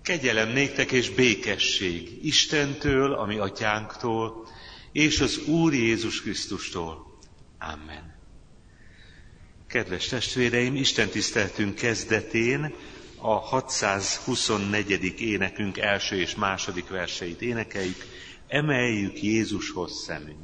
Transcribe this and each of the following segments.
Kegyelem néktek és békesség Istentől, a mi atyánktól, és az Úr Jézus Krisztustól. Amen. Kedves testvéreim, Isten tiszteltünk kezdetén a 624. énekünk első és második verseit énekeljük. Emeljük Jézushoz szemünk.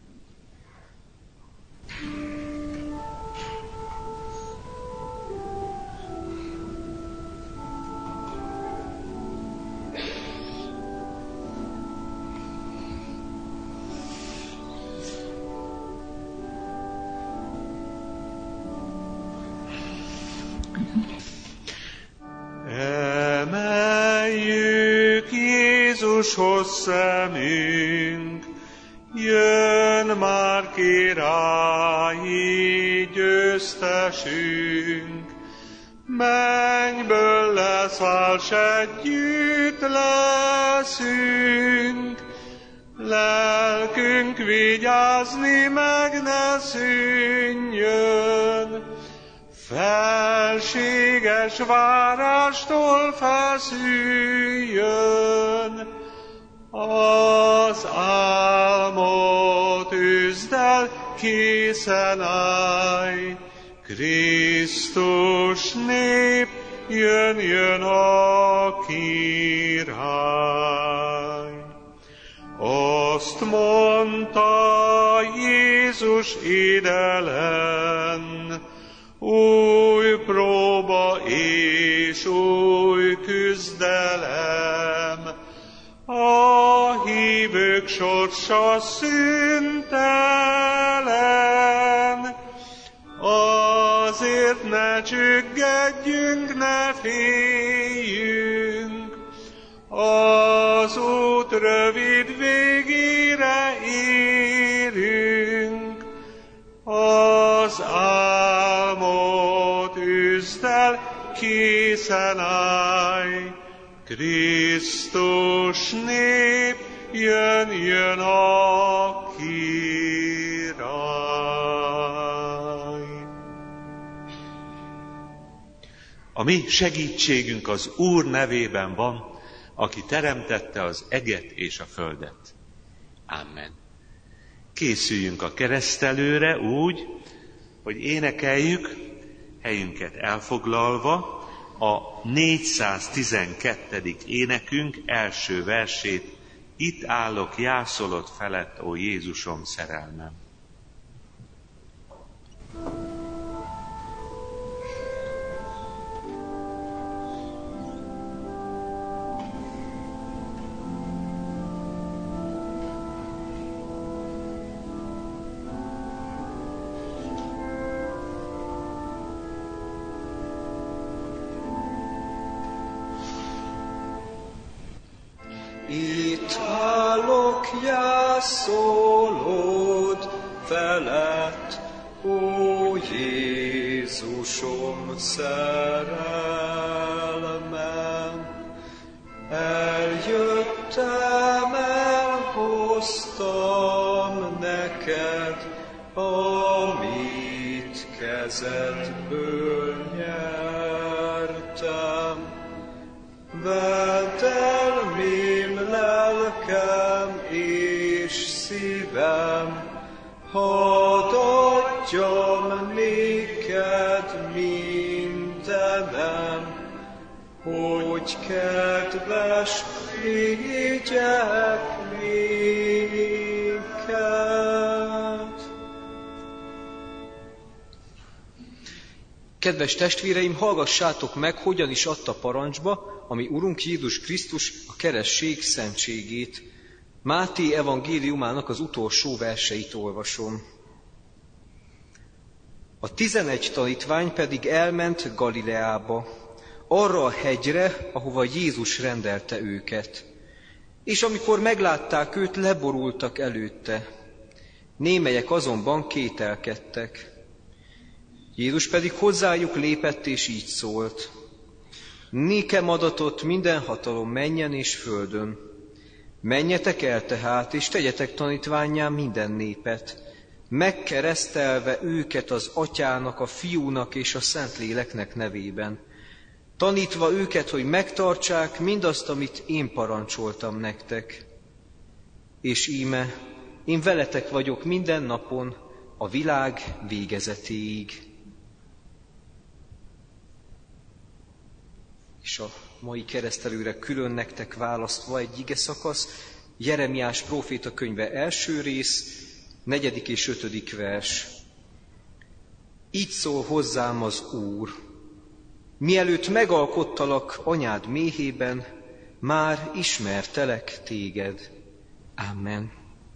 Emeljük Jézushoz szemünk, jön már királyi győztesünk. Mennyből leszáll, s együtt leszünk, lelkünk vigyázni meg ne szűnjön. Felséges várástól feszüljön, az álmot üzd el, készen állj. Krisztus nép, jön a király. Azt mondta Jézus idelen, új próba és új küzdelem, a hívők sorsa szüntelen. Azért ne csüggedjünk, ne féljünk, az út rövid végére érünk. Az álmot üzd el, készen állj. Krisztus nép, jön a király. A mi segítségünk az Úr nevében van, aki teremtette az eget és a földet. Amen. Készüljünk a keresztelőre úgy, hogy énekeljük, helyünket elfoglalva, a 412. énekünk első versét. Itt állok jászolod felett, ó Jézusom szerelmem. Itt állok jászolod felett, ó Jézusom szerelmem. Eljöttem, elhoztam neked, amit kezedből nyertem. Vedd el mém lelkem és szívem, hadd adjam néked mindenem, hogy kedves légyek néked. Kedves testvéreim, hallgassátok meg, hogyan is adta parancsba, ami Urunk Jézus Krisztus a keresztség szentségét. Máté evangéliumának az utolsó verseit olvasom. A 11 tanítvány pedig elment Galileába, arra a hegyre, ahova Jézus rendelte őket. És amikor meglátták őt, leborultak előtte. Némelyek azonban kételkedtek. Jézus pedig hozzájuk lépett, és így szólt. Nékem adatott minden hatalom mennyen és földön. Menjetek el tehát, és tegyetek tanítvánnyá minden népet, megkeresztelve őket az Atyának, a Fiúnak és a Szentléleknek nevében, tanítva őket, hogy megtartsák mindazt, amit én parancsoltam nektek. És íme, én veletek vagyok minden napon, a világ végezetéig. És a mai keresztelőre külön nektek választva egy igeszakasz, Jeremiás próféta könyve első rész, 4. és 5. vers. Így szól hozzám az Úr: mielőtt megalkottalak anyád méhében, már ismertelek téged. Amen.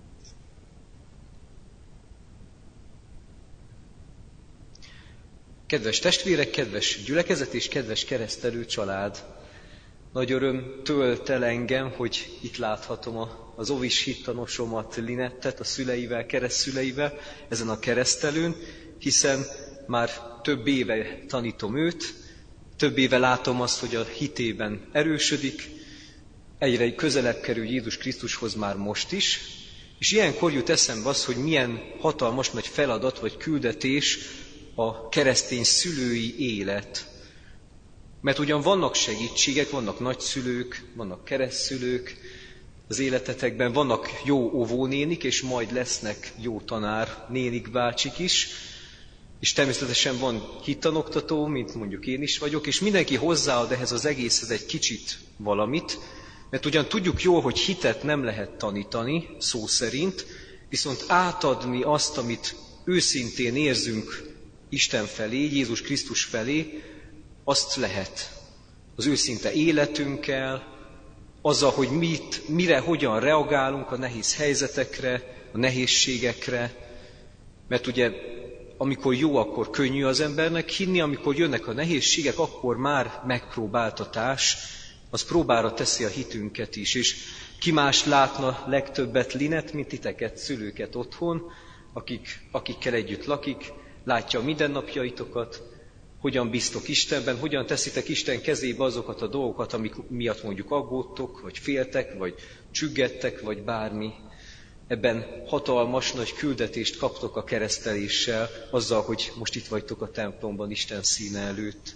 Kedves testvérek, kedves gyülekezet és kedves keresztelő család! Nagy öröm tölt el engem, hogy itt láthatom az ovis hittanosomat, Linettet, a szüleivel, keresztszüleivel ezen a keresztelőn, hiszen már több éve tanítom őt, több éve látom azt, hogy a hitében erősödik, egyre közelebb kerül Jézus Krisztushoz már most is, és ilyenkor jut eszembe az, hogy milyen hatalmas nagy feladat vagy küldetés a keresztény szülői élet. Mert ugyan vannak segítségek, vannak nagyszülők, vannak keresztszülők az életetekben, vannak jó óvónénik, és majd lesznek jó tanár nénik, bácsik is, és természetesen van hittanoktató, mint mondjuk én is vagyok, és mindenki hozzáad ehhez az egészhez egy kicsit valamit, mert ugyan tudjuk jól, hogy hitet nem lehet tanítani, szó szerint, viszont átadni azt, amit őszintén érzünk Isten felé, Jézus Krisztus felé, azt lehet. Az őszinte életünkkel, azzal, hogy mire, hogyan reagálunk a nehéz helyzetekre, a nehézségekre, mert ugye amikor jó, akkor könnyű az embernek hinni, amikor jönnek a nehézségek, akkor már megpróbáltatás, az próbára teszi a hitünket is. És ki más látna legtöbbet Linet, mint titeket, szülőket otthon, akikkel együtt lakik, látja a mindennapjaitokat, hogyan bíztok Istenben, hogyan teszitek Isten kezébe azokat a dolgokat, amik miatt mondjuk aggódtok, vagy féltek, vagy csüggettek, vagy bármi. Ebben hatalmas nagy küldetést kaptok a kereszteléssel, azzal, hogy most itt vagytok a templomban Isten színe előtt.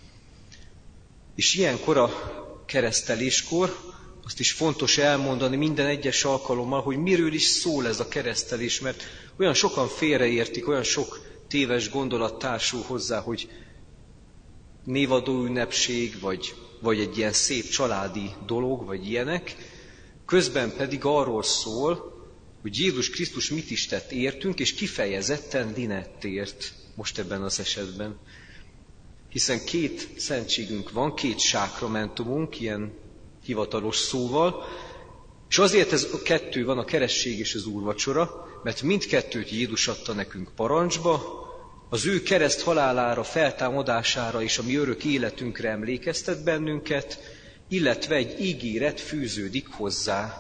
És ilyenkor a kereszteléskor azt is fontos elmondani minden egyes alkalommal, hogy miről is szól ez a keresztelés, mert olyan sokan félreértik, olyan sok téves gondolat társul hozzá, hogy névadó ünnepség, vagy egy ilyen szép családi dolog, vagy ilyenek, közben pedig arról szól, hogy Jézus Krisztus mit is tett értünk, és kifejezetten Linettért most ebben az esetben. Hiszen 2 szentségünk van, 2 sákramentumunk, ilyen hivatalos szóval, és azért ez a 2 van, a keresztség és az úrvacsora, mert mindkettőt Jézus adta nekünk parancsba, az ő kereszt halálára, feltámadására és a mi örök életünkre emlékeztet bennünket, illetve egy ígéret fűződik hozzá.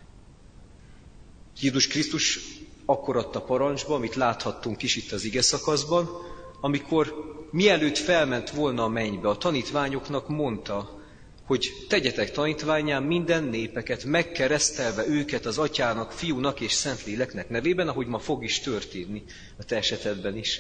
Jézus Krisztus akkor adta parancsba, amit láthattunk is itt az igeszakaszban, amikor mielőtt felment volna a mennybe, a tanítványoknak mondta, hogy tegyetek tanítvánnyá minden népeket, megkeresztelve őket az Atyának, Fiúnak és Szentléleknek nevében, ahogy ma fog is történni a te esetedben is.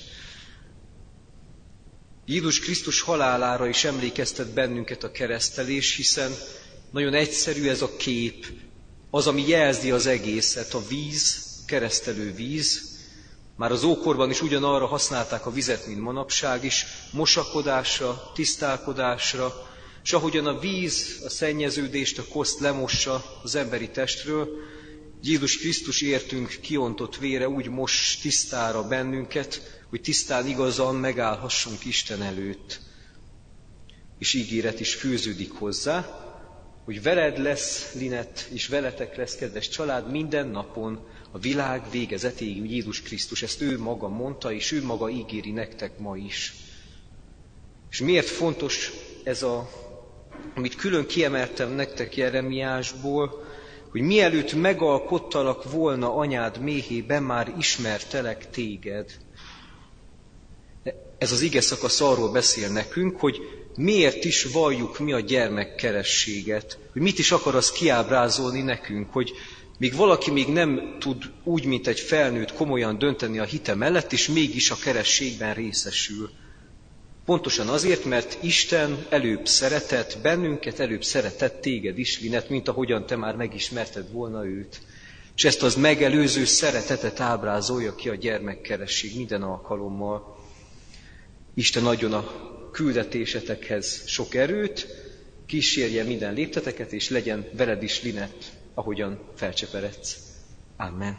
Jézus Krisztus halálára is emlékeztet bennünket a keresztelés, hiszen nagyon egyszerű ez a kép, az, ami jelzi az egészet, a víz, keresztelő víz. Már az ókorban is ugyanarra használták a vizet, mint manapság is, mosakodásra, tisztálkodásra, és ahogyan a víz a szennyeződést, a koszt lemossa az emberi testről, Jézus Krisztus értünk kiontott vére úgy mos tisztára bennünket, hogy tisztán igazan megállhassunk Isten előtt. És ígéret is fűződik hozzá, hogy veled lesz, Linet, és veletek lesz, kedves család, minden napon a világ végezetéig Jézus Krisztus. Ezt ő maga mondta, és ő maga ígéri nektek ma is. És miért fontos ez amit külön kiemeltem nektek Jeremiásból, hogy mielőtt megalkottalak volna anyád méhében, már ismertelek téged. Ez az igeszakasz arról beszél nekünk, hogy miért is valljuk mi a gyermekkerességet, hogy mit is akar az kiábrázolni nekünk, hogy még valaki még nem tud úgy, mint egy felnőtt komolyan dönteni a hite mellett, és mégis a kerességben részesül. Pontosan azért, mert Isten előbb szeretett bennünket, előbb szeretett téged is, Linet, mint ahogyan te már megismerted volna őt. És ezt az megelőző szeretetet ábrázolja ki a gyermekkeresség minden alkalommal. Isten adjon a küldetésetekhez sok erőt, kísérje minden lépteteket, és legyen veled is, Linet, ahogyan felcseperedsz. Amen.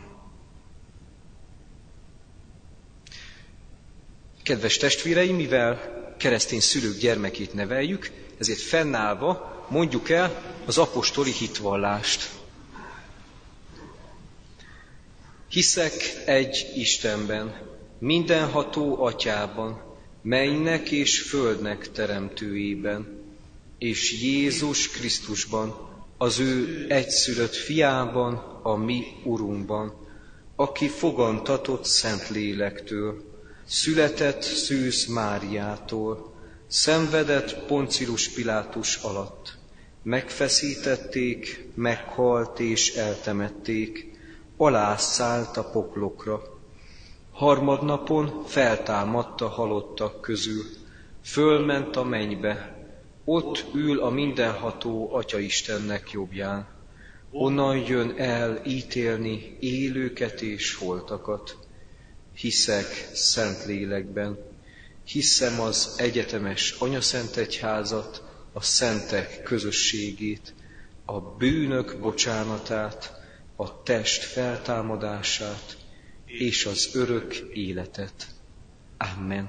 Kedves testvéreim, mivel keresztény szülők gyermekét neveljük, ezért fennállva mondjuk el az apostoli hitvallást. Hiszek egy Istenben, mindenható Atyában, mennynek és földnek teremtőjében, és Jézus Krisztusban, az ő egyszülött fiában, a mi Urunkban, aki fogantatott Szentlélektől, született Szűz Máriától, szenvedett Poncius Pilátus alatt, megfeszítették, meghalt és eltemették, alászállt a poklokra. Harmadnapon feltámadt a halottak közül, fölment a mennybe, ott ül a mindenható Atya-Istennek jobbján. Onnan jön el ítélni élőket és holtakat. Hiszek Szentlélekben, hiszem az egyetemes Anyaszentegyházat, a szentek közösségét, a bűnök bocsánatát, a test feltámadását és az örök életet. Amen.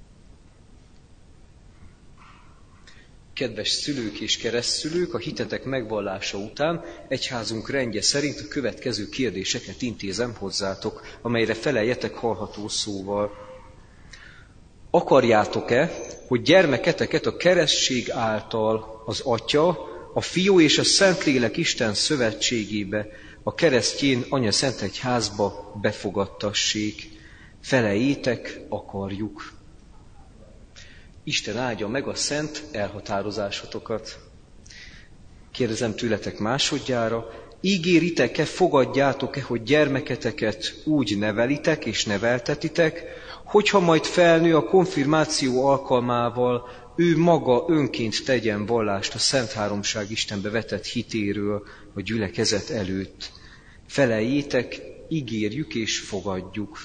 Kedves szülők és keresztszülők, a hitetek megvallása után egyházunk rendje szerint a következő kérdéseket intézem hozzátok, amelyre feleljetek hallható szóval. Akarjátok-e, hogy gyermeketeket a keresztség által az Atya, a Fiú és a Szentlélek Isten szövetségébe, a keresztjén Anyaszentegyházba befogadtassék? Feleljétek, akarjuk. Isten áldja meg a szent elhatározásotokat. Kérdezem tőletek másodjára, ígéritek-e, fogadjátok-e, hogy gyermeketeket úgy nevelitek és neveltetitek, hogyha majd felnő a konfirmáció alkalmával, ő maga önként tegyen vallást a Szent Háromság Istenbe vetett hitéről a gyülekezet előtt. Feleljétek, ígérjük és fogadjuk.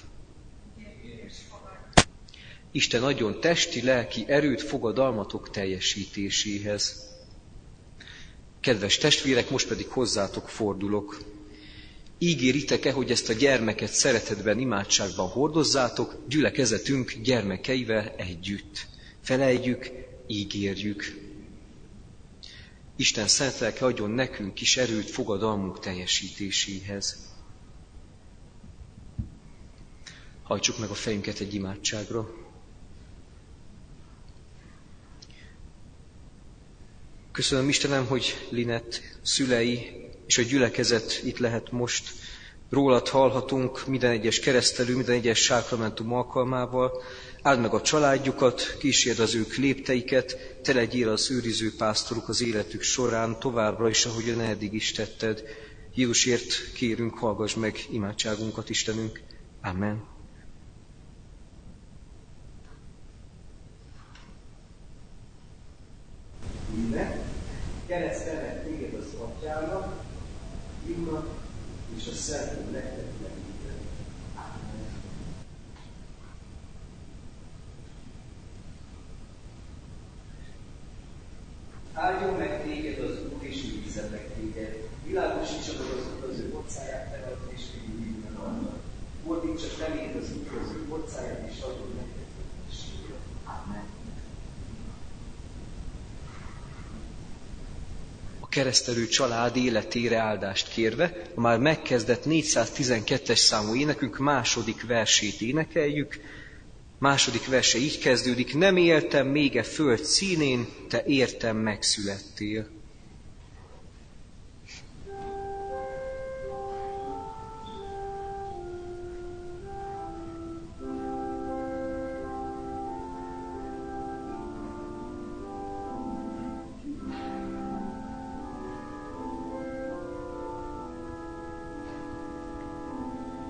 Isten adjon testi, lelki erőt fogadalmatok teljesítéséhez. Kedves testvérek, most pedig hozzátok fordulok. Ígéritek-e, hogy ezt a gyermeket szeretetben, imádságban hordozzátok, gyülekezetünk gyermekeivel együtt? Feleljük, ígérjük. Isten szent lelke adjon nekünk is erőt fogadalmunk teljesítéséhez. Hajtsuk meg a fejünket egy imádságra. Köszönöm, Istenem, hogy Linet szülei és a gyülekezet itt lehet most. Rólad hallhatunk minden egyes keresztelő, minden egyes sákramentum alkalmával. Áld meg a családjukat, kísérd az ők lépteiket, te legyél az őriző pásztoruk az életük során, továbbra is, ahogyan eddig is tetted. Jézusért kérünk, hallgass meg imádságunkat, Istenünk. Amen. Íme, keresztelek téged az Atyának, Fiúnak és a Szentléleknek nevében. Amen. Áldjon meg téged az Úr, és őrizzen meg téged. Világosítsa meg az ő orcáját felett, és végül arra. Fordítsa feléd az üdvözlő orcáját, és adjon neked békességet. Amen. A keresztelő család életére áldást kérve, a már megkezdett 412-es számú énekünk második versét énekeljük. Második verse így kezdődik: nem éltem még e föld színén, te értem megszülettél.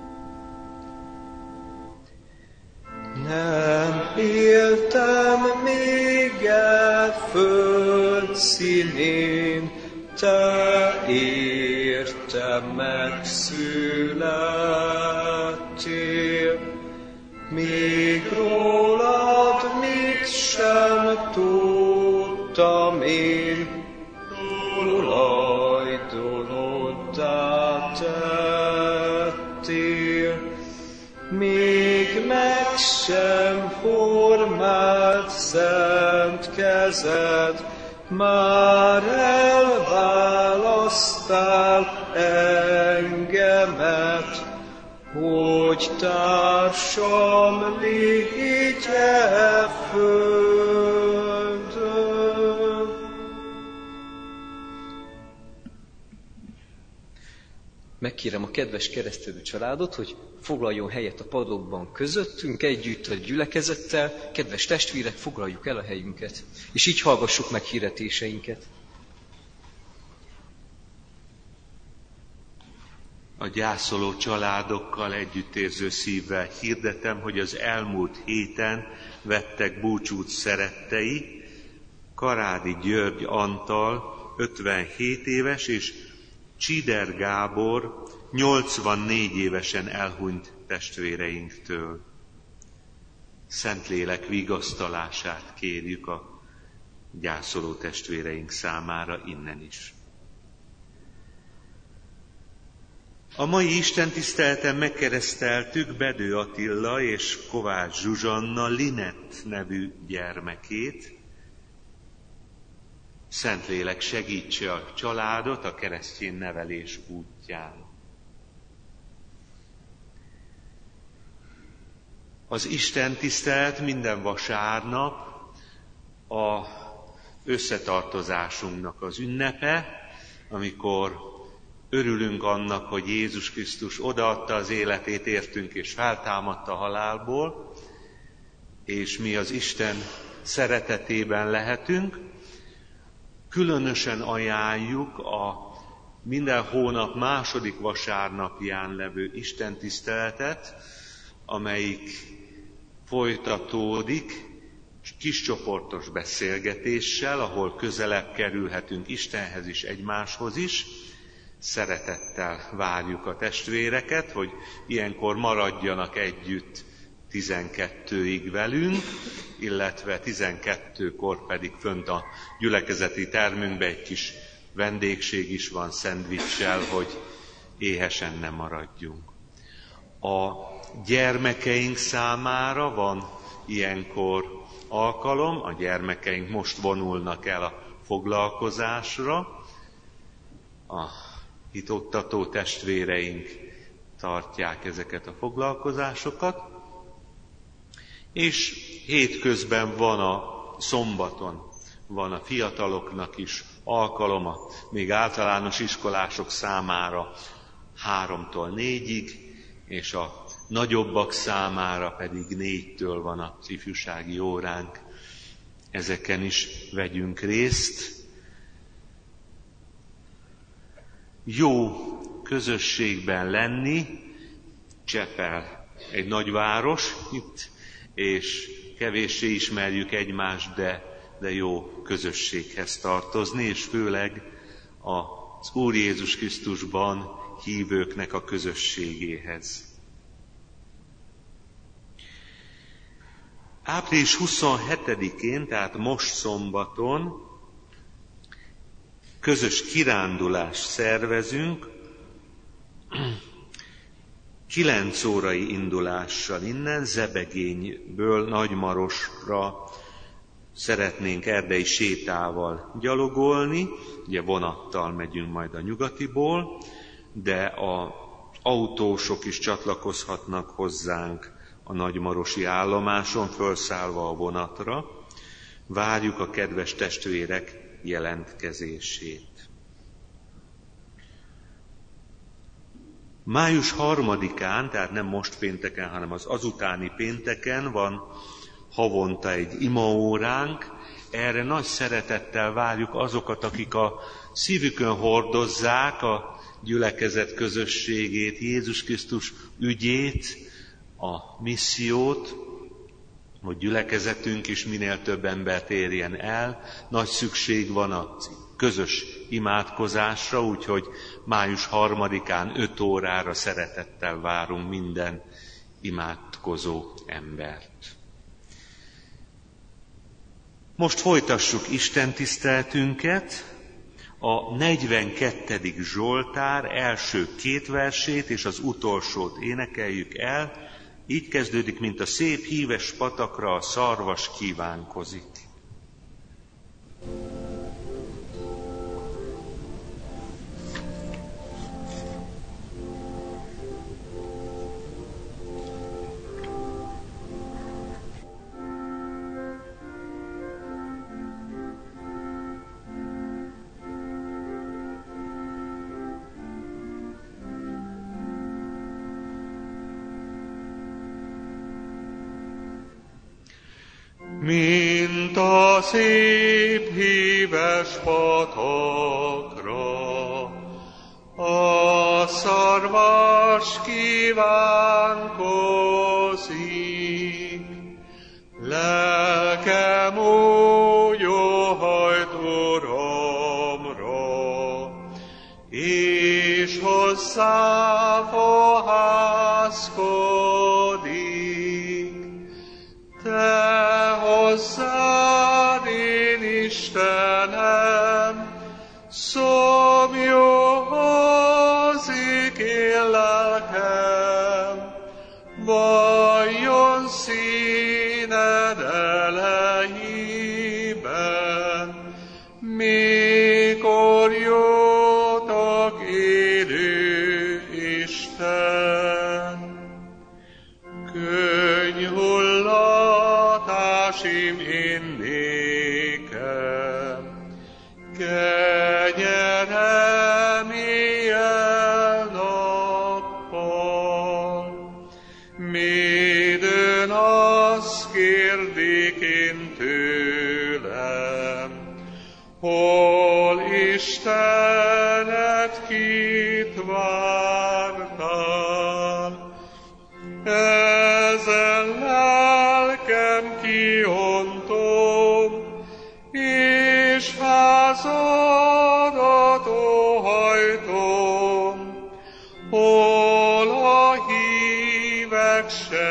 Nem éltem még föld színén, te érte megszülettél. Míg rólad mit sem tudtam én, tulajdonoddá tettél. Még meg sem formált szent kezed, már elválasztál engemet, hogy társam légy e földön. Megkérem a kedves keresztelő családot, hogy foglaljon helyet a padlókban közöttünk, együtt a gyülekezettel. Kedves testvérek, foglaljuk el a helyünket, és így hallgassuk meg hirdetéseinket. A gyászoló családokkal együttérző szívvel hirdetem, hogy az elmúlt héten vettek búcsút szerettei, Karádi György Antal 57 éves és Csider Gábor 84 évesen elhunyt testvéreinktől. Szentlélek vigasztalását kérjük a gyászoló testvéreink számára innen is. A mai istentiszteleten megkereszteltük Bedő Attila és Kovács Zsuzsanna Linett nevű gyermekét. Szentlélek segítse a családot a keresztény nevelés útján. Az istentisztelet minden vasárnap a összetartozásunknak az ünnepe, amikor örülünk annak, hogy Jézus Krisztus odaadta az életét értünk és feltámadta a halálból, és mi az Isten szeretetében lehetünk. Különösen ajánljuk a minden hónap második vasárnapján levő istentiszteletet, amelyik folytatódik kiscsoportos beszélgetéssel, ahol közelebb kerülhetünk Istenhez is, egymáshoz is. Szeretettel várjuk a testvéreket, hogy ilyenkor maradjanak együtt 12-ig velünk, illetve 12-kor pedig fönt a gyülekezeti termünkben egy kis vendégség is van szendvicssel, hogy éhesen nem maradjunk. A gyermekeink számára van ilyenkor alkalom, a gyermekeink most vonulnak el a foglalkozásra, a hitoktató testvéreink tartják ezeket a foglalkozásokat, és hétközben van a szombaton, van a fiataloknak is alkalom, még általános iskolások számára 3-tól 4-ig, és a nagyobbak számára pedig 4-től van az ifjúsági óránk. Ezeken is vegyünk részt. Jó közösségben lenni, Csepel egy nagyváros itt, és kevéssé ismerjük egymást, de jó közösséghez tartozni, és főleg az Úr Jézus Krisztusban hívőknek a közösségéhez. Április 27-én, tehát most szombaton közös kirándulást szervezünk, 9 órai indulással innen, Zebegényből Nagymarosra szeretnénk erdei sétával gyalogolni, ugye vonattal megyünk majd a Nyugatiból, de az autósok is csatlakozhatnak hozzánk a nagymarosi állomáson, felszállva a vonatra. Várjuk a kedves testvérek jelentkezését. Május 3-án, tehát nem most pénteken, hanem az azutáni pénteken van havonta egy imaóránk. Erre nagy szeretettel várjuk azokat, akik a szívükön hordozzák a gyülekezet közösségét, Jézus Krisztus ügyét, a missziót, hogy gyülekezetünk is minél több embert érjen el. Nagy szükség van a közös imádkozásra, úgyhogy május 3-án 5 órára szeretettel várunk minden imádkozó embert. Most folytassuk istentiszteletünket. A 42. Zsoltár első 2 versét és az utolsót énekeljük el. Így kezdődik, mint a szép híves patakra a szarvas kívánkozik. Mint a szép híves patakra, a szarvas kívánkozik. Lelkem úgy óhajt Uramra, és hozzá fohászkodik. Te hozzád, én Istenem, szomjózik én lelkem, valljon színed elejében, mikor jótok élő Isten. Könyhullatásim én nékem, kenyerem éjjel-nappal. Midőn azt kérdik én tőlem, hol Istenet kit vártál. Ezen lelkem kiontom, és házadat óhajtom, hol a hívek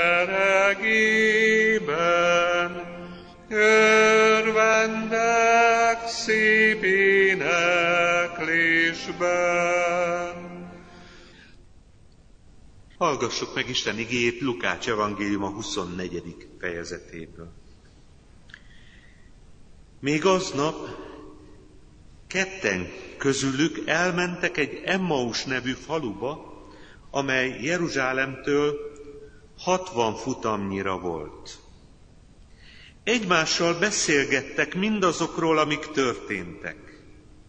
seregében örvendek szép éneklésben. Hallgassuk meg Isten igéjét Lukács evangélium a 24. fejezetéből. Még aznap 2 közülük elmentek egy Emmaus nevű faluba, amely Jeruzsálemtől 60 futamnyira volt. Egymással beszélgettek mindazokról, amik történtek.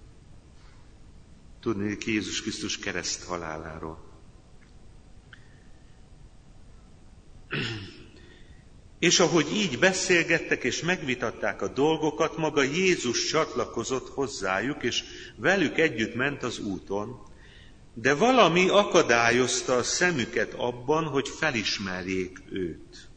Tudni Jézus Krisztus kereszt haláláról. És ahogy így beszélgettek és megvitatták a dolgokat, maga Jézus csatlakozott hozzájuk, és velük együtt ment az úton, de valami akadályozta a szemüket abban, hogy felismerjék őt.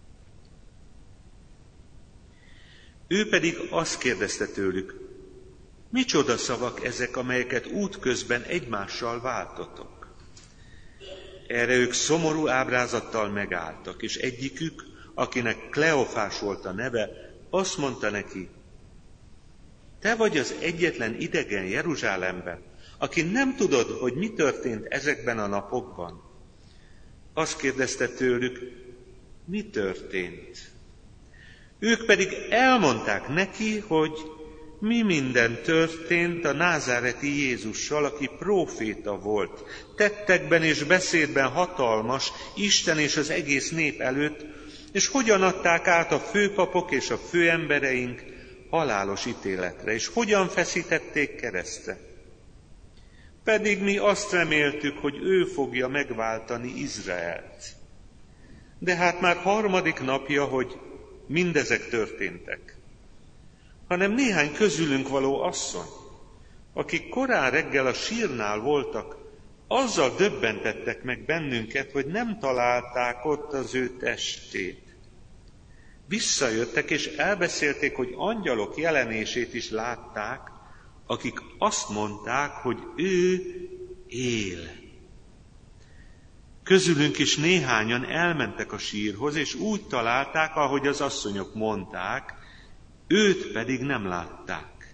Ő pedig azt kérdezte tőlük, micsoda szavak ezek, amelyeket útközben egymással váltotok? Erre ők szomorú ábrázattal megálltak, és egyikük, akinek Kleofás volt a neve, azt mondta neki, te vagy az egyetlen idegen Jeruzsálemben, aki nem tudod, hogy mi történt ezekben a napokban. Azt kérdezte tőlük, mi történt? Ők pedig elmondták neki, hogy mi minden történt a názáreti Jézussal, aki próféta volt, tettekben és beszédben hatalmas, Isten és az egész nép előtt, és hogyan adták át a főpapok és a főembereink halálos ítéletre, és hogyan feszítették keresztre. Pedig mi azt reméltük, hogy ő fogja megváltani Izraelt. De hát már 3. napja, hogy mindezek történtek. Hanem néhány közülünk való asszony, akik korán reggel a sírnál voltak, azzal döbbentettek meg bennünket, hogy nem találták ott az ő testét. Visszajöttek és elbeszélték, hogy angyalok jelenését is látták, akik azt mondták, hogy ő él. Közülünk is néhányan elmentek a sírhoz, és úgy találták, ahogy az asszonyok mondták, őt pedig nem látták.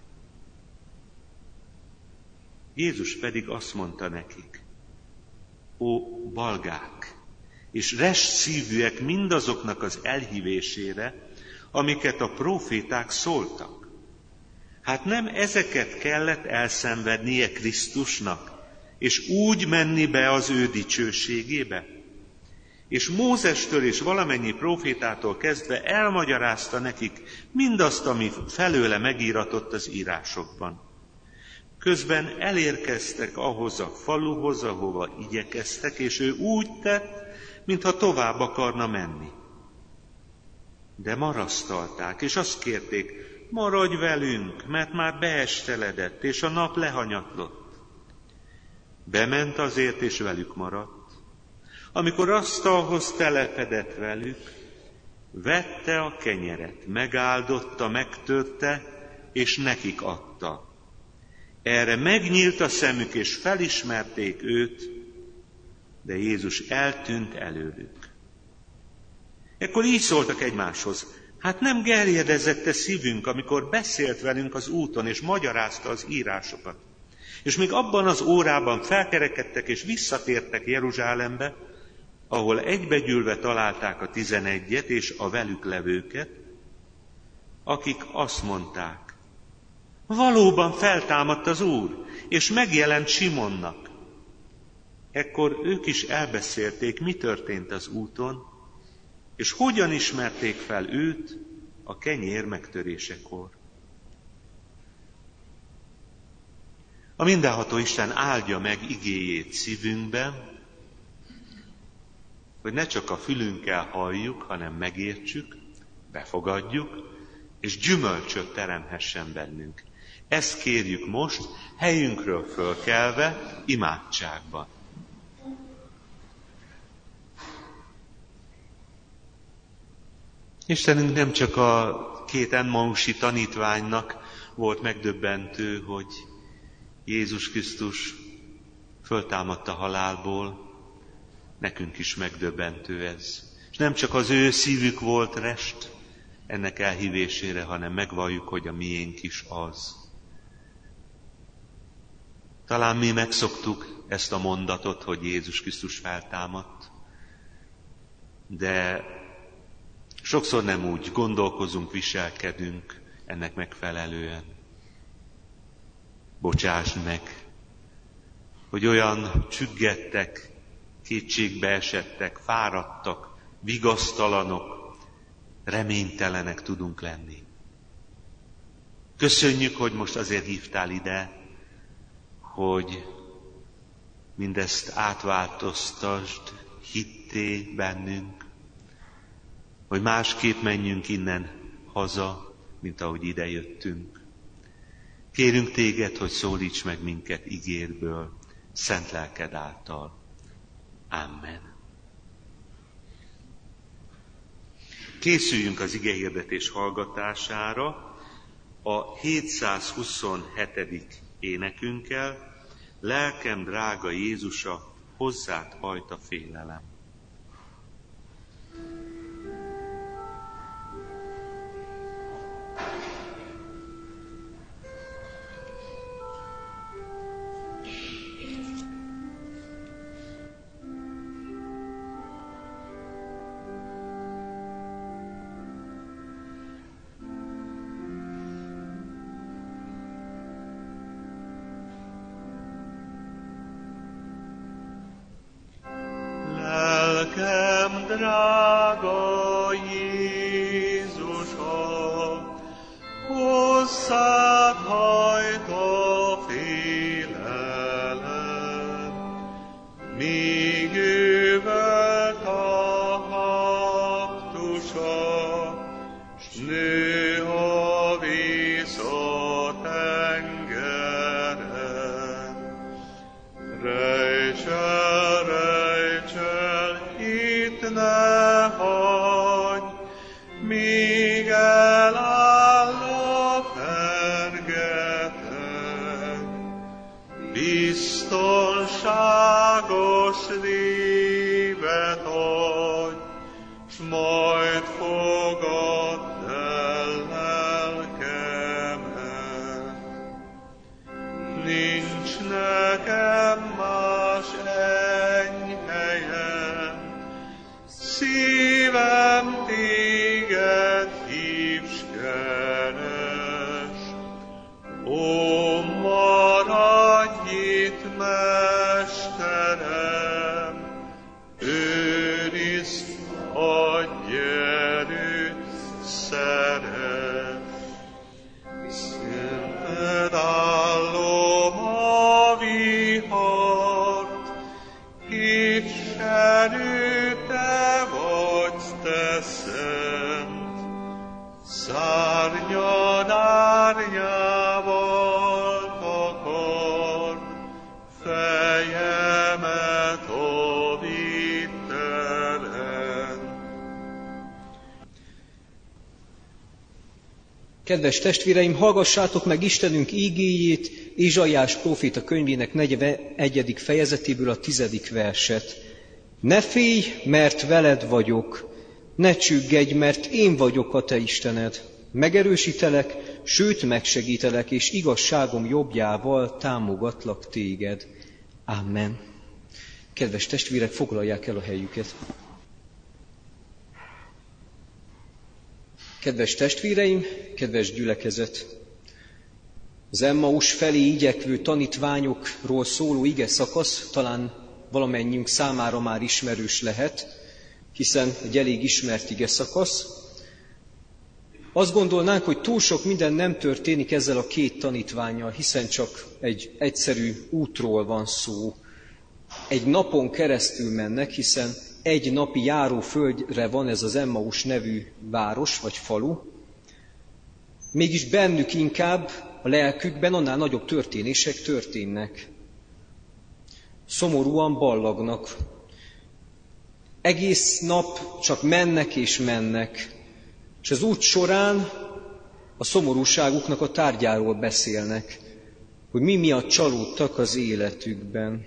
Jézus pedig azt mondta nekik: ó balgák, és rest szívűek mindazoknak az elhívésére, amiket a próféták szóltak. Hát nem ezeket kellett elszenvednie Krisztusnak, és úgy menni be az ő dicsőségébe? És Mózestől és valamennyi prófétától kezdve elmagyarázta nekik mindazt, ami felőle megíratott az írásokban. Közben elérkeztek ahhoz a faluhoz, ahova igyekeztek, és ő úgy tett, mintha tovább akarna menni. De marasztalták, és azt kérték: maradj velünk, mert már beesteledett, és a nap lehanyatlott. Bement azért, és velük maradt. Amikor asztalhoz telepedett velük, vette a kenyeret, megáldotta, megtörte, és nekik adta. Erre megnyílt a szemük, és felismerték őt, de Jézus eltűnt előlük. Ekkor így szóltak egymáshoz: hát nem gerjedezett-e szívünk, amikor beszélt velünk az úton, és magyarázta az írásokat? És még abban az órában felkerekedtek, és visszatértek Jeruzsálembe, ahol egybegyűlve találták a 11-et és a velük levőket, akik azt mondták: valóban feltámadt az Úr, és megjelent Simonnak. Ekkor ők is elbeszélték, mi történt az úton, és hogyan ismerték fel őt a kenyér megtörésekor. A mindenható Isten áldja meg igéjét szívünkben, hogy ne csak a fülünkkel halljuk, hanem megértsük, befogadjuk, és gyümölcsöt teremhessen bennünk. Ezt kérjük most, helyünkről fölkelve, imádságban. Istenünk, nem csak a 2 emmausi tanítványnak volt megdöbbentő, hogy Jézus Krisztus föltámadt a halálból, nekünk is megdöbbentő ez. És nem csak az ő szívük volt rest ennek elhívésére, hanem megvalljuk, hogy a miénk is az. Talán mi megszoktuk ezt a mondatot, hogy Jézus Krisztus feltámadt, de sokszor nem úgy gondolkozunk, viselkedünk ennek megfelelően. Bocsásd meg, hogy olyan csüggettek, kétségbe esettek, fáradtak, vigasztalanok, reménytelenek tudunk lenni. Köszönjük, hogy most azért hívtál ide, hogy mindezt átváltoztasd, hitté bennünk, hogy másképp menjünk innen haza, mint ahogy ide jöttünk. Kérünk téged, hogy szólíts meg minket igédből, szent lelked által. Amen. Készüljünk az igehirdetés hallgatására a 727. énekünkkel: Lelkem drága Jézusa, hozzád hajt a félelem. Lelkem drága Jézusa, hozzád hajt a félelem, míg ő vett a haptusa, s nő a víz a tengeren. Rejtsel, itt ne hagyj, mi biztonságos révet adj, s majd fogadd el lelkemet. Nincs nekem más enyhelyem, szívem téged hív s keres. Ó, maradj itt, Mesterem, őrizd, adj erőt, szeress. Színted állom a vihart, képviselő te vagy, te szent, szárnyad árnyával takard, fejemet a vittelen. Kedves testvéreim, hallgassátok meg Istenünk ígéjét, Ézsaiás próféta könyvének 41. fejezetéből a 10. verset. Ne félj, mert veled vagyok, ne csüggedj, mert én vagyok a te Istened. Megerősítelek, sőt megsegítelek, és igazságom jobbjával támogatlak téged. Amen. Kedves testvérek, foglalják el a helyüket. Kedves testvéreim, kedves gyülekezet! Az Emmaus felé igyekvő tanítványokról szóló ige szakasz talán valamennyiünk számára már ismerős lehet, hiszen egy elég ismert ige szakasz. Azt gondolnánk, hogy túl sok minden nem történik ezzel a két tanítvánnyal, hiszen csak egy egyszerű útról van szó. Egy napon keresztül mennek, hiszen egy napi járóföldre van ez az Emmaus nevű város vagy falu. Mégis bennük inkább, a lelkükben annál nagyobb történések történnek. Szomorúan ballagnak. Egész nap csak mennek és mennek, és az út során a szomorúságuknak a tárgyáról beszélnek, hogy mi miatt csalódtak az életükben.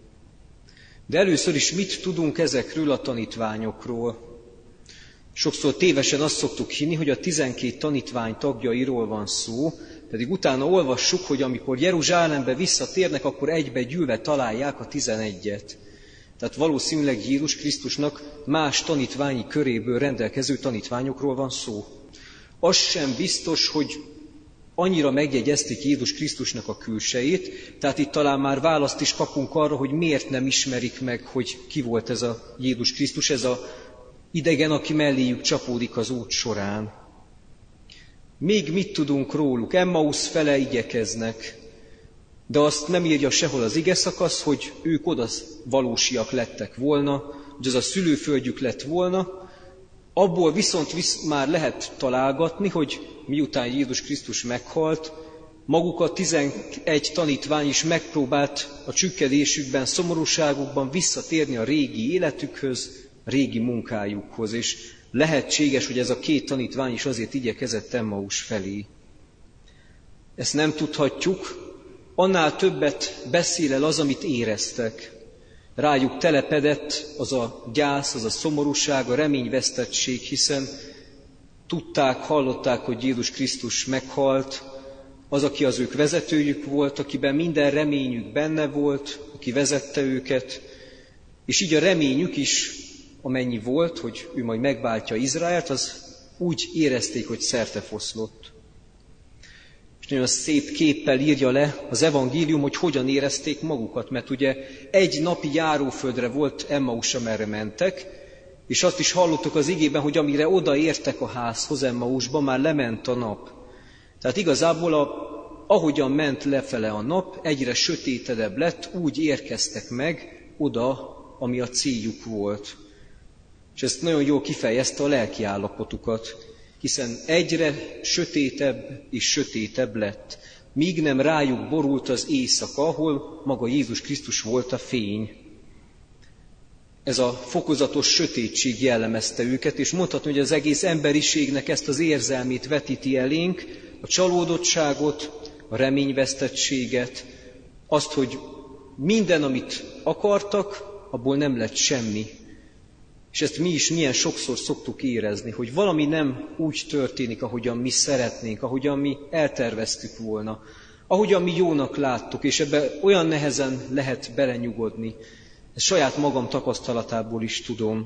De először is mit tudunk ezekről a tanítványokról? Sokszor tévesen azt szoktuk hinni, hogy a 12 tanítvány tagjairól van szó, pedig utána olvassuk, hogy amikor Jeruzsálembe visszatérnek, akkor egybe gyűlve találják a 11-et. Tehát valószínűleg Jézus Krisztusnak más tanítványi köréből rendelkező tanítványokról van szó. Az sem biztos, hogy annyira megjegyezték Jézus Krisztusnak a külsejét, tehát itt talán már választ is kapunk arra, hogy miért nem ismerik meg, hogy ki volt ez a Jézus Krisztus, ez a idegen, aki melléjük csapódik az út során. Még mit tudunk róluk? Emmaus fele igyekeznek, de azt nem írja sehol az ige szakasz, hogy ők oda valósiak lettek volna, hogy az a szülőföldjük lett volna. Abból viszont már lehet találgatni, hogy miután Jézus Krisztus meghalt, maguk a 11 tanítvány is megpróbált a csükkedésükben, szomorúságukban visszatérni a régi életükhöz, a régi munkájukhoz, és lehetséges, hogy ez a két tanítvány is azért igyekezett Emmaus felé. Ezt nem tudhatjuk, annál többet beszél el az, amit éreztek. Rájuk telepedett az a gyász, az a szomorúság, a reményvesztettség, hiszen tudták, hallották, hogy Jézus Krisztus meghalt, az, aki az ők vezetőjük volt, akiben minden reményük benne volt, aki vezette őket, és így a reményük is, amennyi volt, hogy ő majd megváltja Izraelt, az úgy érezték, hogy szertefoszlott. És nagyon szép képpel írja le az evangélium, hogy hogyan érezték magukat, mert ugye egy napi járóföldre volt Emmaus, amerre mentek, és azt is hallottuk az igében, hogy amire odaértek a házhoz Emmausba, már lement a nap. Tehát igazából ahogyan ment lefele a nap, egyre sötétedebb lett, úgy érkeztek meg oda, ami a céljuk volt. És ezt nagyon jól kifejezte a lelki állapotukat, hiszen egyre sötétebb és sötétebb lett, míg nem rájuk borult az éjszaka, ahol maga Jézus Krisztus volt a fény. Ez a fokozatos sötétség jellemezte őket, és mondhatni, hogy az egész emberiségnek ezt az érzelmét vetíti elénk, a csalódottságot, a reményvesztettséget, azt, hogy minden, amit akartak, abból nem lett semmi. És ezt mi is milyen sokszor szoktuk érezni, hogy valami nem úgy történik, ahogyan mi szeretnénk, ahogyan mi elterveztük volna, ahogyan mi jónak láttuk, és ebbe olyan nehezen lehet belenyugodni. Ezt saját magam tapasztalatából is tudom.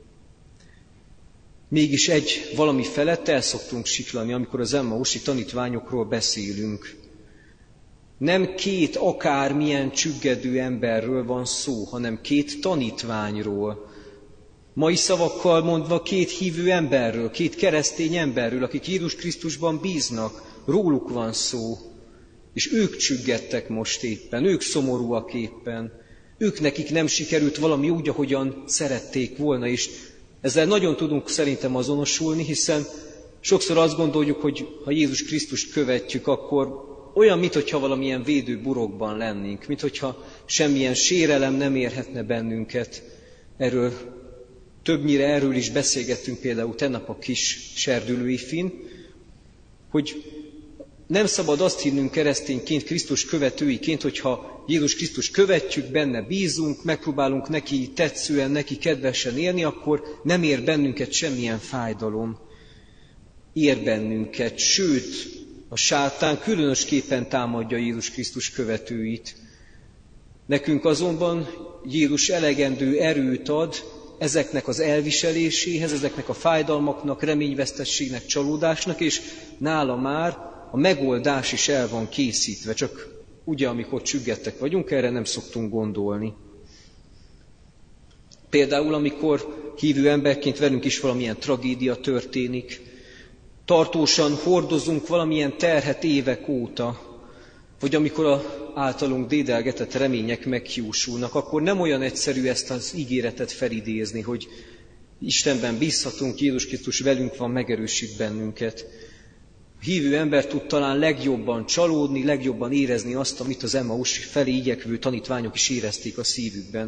Mégis egy valami felett el szoktunk siklani, amikor az emmausi tanítványokról beszélünk. Nem két akármilyen csüggedő emberről van szó, hanem két tanítványról. Mai szavakkal mondva két hívő emberről, két keresztény emberről, akik Jézus Krisztusban bíznak, róluk van szó. És ők csüggedtek most éppen, ők szomorúak éppen. Ők nekik nem sikerült valami úgy, ahogyan szerették volna, és ezzel nagyon tudunk szerintem azonosulni, hiszen sokszor azt gondoljuk, hogy ha Jézus Krisztust követjük, akkor olyan, minthogyha valamilyen védőburokban lennénk, minthogyha semmilyen sérelem nem érhetne bennünket. Többnyire erről is beszélgettünk például tegnap a kis serdülőifin, hogy nem szabad azt hinnünk keresztényként, Krisztus követőiként, hogyha Jézus Krisztus követjük, benne bízunk, megpróbálunk neki tetszően, neki kedvesen élni, akkor nem ér bennünket semmilyen fájdalom. Ér bennünket, sőt, a sátán különösképpen támadja Jézus Krisztus követőit. Nekünk azonban Jézus elegendő erőt ad ezeknek az elviseléséhez, ezeknek a fájdalmaknak, reményvesztességnek, csalódásnak, és nála már a megoldás is el van készítve, csak ugye, amikor csüggettek vagyunk, erre nem szoktunk gondolni. Például, amikor hívő emberként velünk is valamilyen tragédia történik, tartósan hordozunk valamilyen terhet évek óta, vagy amikor az általunk dédelgetett remények meghiúsulnak, akkor nem olyan egyszerű ezt az ígéretet felidézni, hogy Istenben bízhatunk, Jézus Krisztus velünk van, megerősít bennünket. A hívő ember tud talán legjobban csalódni, legjobban érezni azt, amit az Emmaus felé igyekvő tanítványok is érezték a szívükben.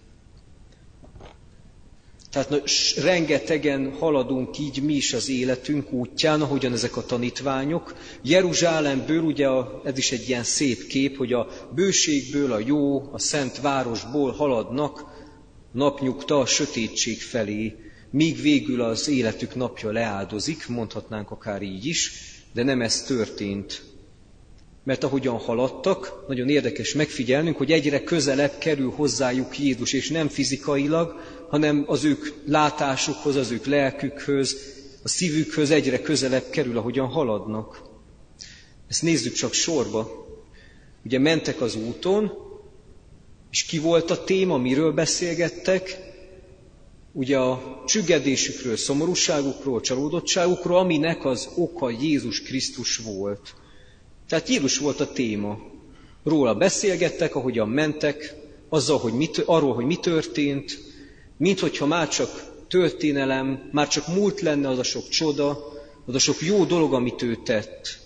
Tehát rengetegen haladunk így mi is az életünk útján, ahogyan ezek a tanítványok. Jeruzsálemből, ugye ez is egy ilyen szép kép, hogy a bőségből, a jó, a szent városból haladnak napnyugta a sötétség felé, míg végül az életük napja leáldozik, mondhatnánk akár így is, de nem ez történt. Mert ahogyan haladtak, nagyon érdekes megfigyelnünk, hogy egyre közelebb kerül hozzájuk Jézus, és nem fizikailag, hanem az ők látásukhoz, az ők lelkükhöz, a szívükhöz egyre közelebb kerül, ahogyan haladnak. Ezt nézzük csak sorba. Ugye mentek az úton, és ki volt a téma, miről beszélgettek? Ugye a csüggedésükről, szomorúságukról, csalódottságukról, aminek az oka Jézus Krisztus volt. Tehát Jézus volt a téma. Róla beszélgettek, ahogyan mentek, arról, hogy mi történt, minthogyha már csak történelem, már csak múlt lenne az a sok csoda, az a sok jó dolog, amit ő tett.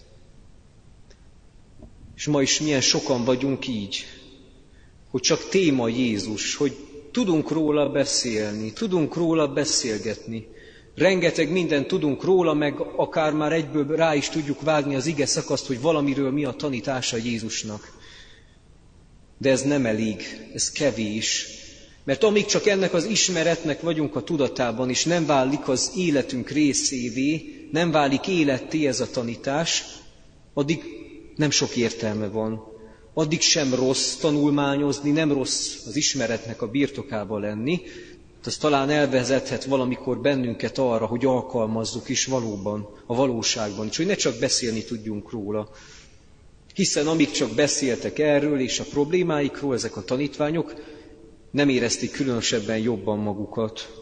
És ma is milyen sokan vagyunk így, hogy csak téma Jézus, hogy tudunk róla beszélni, tudunk róla beszélgetni. Rengeteg mindent tudunk róla, meg akár már egyből rá is tudjuk vágni az ige szakaszt, hogy valamiről mi a tanítása Jézusnak. De ez nem elég, ez kevés. Mert amíg csak ennek az ismeretnek vagyunk a tudatában, és nem válik az életünk részévé, nem válik életté ez a tanítás, addig nem sok értelme van. Addig sem rossz tanulmányozni, nem rossz az ismeretnek a birtokában lenni, az talán elvezethet valamikor bennünket arra, hogy alkalmazzuk is valóban, a valóságban is, hogy ne csak beszélni tudjunk róla. Hiszen amíg csak beszéltek erről és a problémáikról, ezek a tanítványok nem érezték különösebben jobban magukat.